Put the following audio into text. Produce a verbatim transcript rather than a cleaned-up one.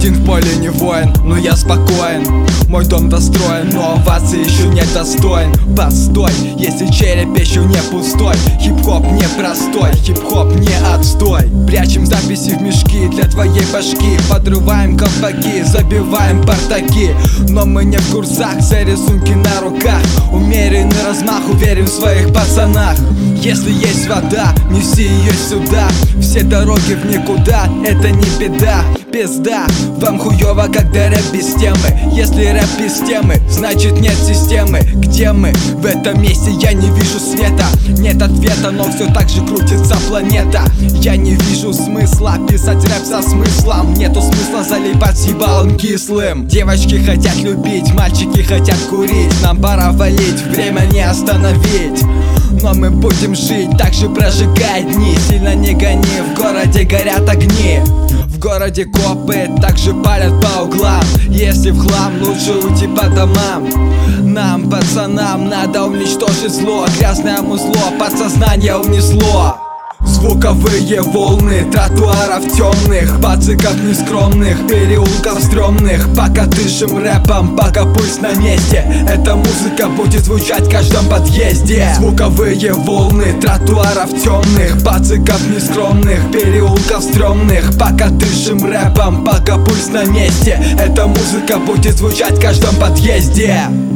один в поле не воин, но я спокоен. Мой дом достроен, но овации еще не достоин. Постой, если череп еще не пустой. Хип-хоп не простой, хип-хоп не отстой. Прячем записи в мешки для твоей башки. Подрываем колпаки, забиваем бартаки. Но мы не в курсах, за рисунки на руках. Умеренный размах, уверен в своих пацанах. Если есть вода, неси ее сюда. Все дороги в никуда, это не беда. Пизда, вам хуёво, когда рэп без темы. Если рэп без темы, значит нет системы. Где мы? В этом месте я не вижу света. Нет ответа, но все так же крутится планета. Я не вижу смысла писать рэп со смыслом. Нету смысла заливать с ебалом кислым. Девочки хотят любить, мальчики хотят курить. Нам пора валить, время не остановить. Но мы будем жить, так же прожигай дни. Сильно не гони, в городе горят огни. В городе копы также палят по углам. Если в хлам, лучше уйти по домам. Нам, пацанам, надо уничтожить зло. Грязное музло подсознание унесло. Звуковые волны тротуаров темных, пациков нескромных, переулков стрёмных. Пока дышим рэпом, пока пульс на месте, эта музыка будет звучать в каждом подъезде. Звуковые волны тротуаров темных, пациков нескромных, переулков стрёмных. Пока дышим рэпом, пока пульс на месте, эта музыка будет звучать в каждом подъезде.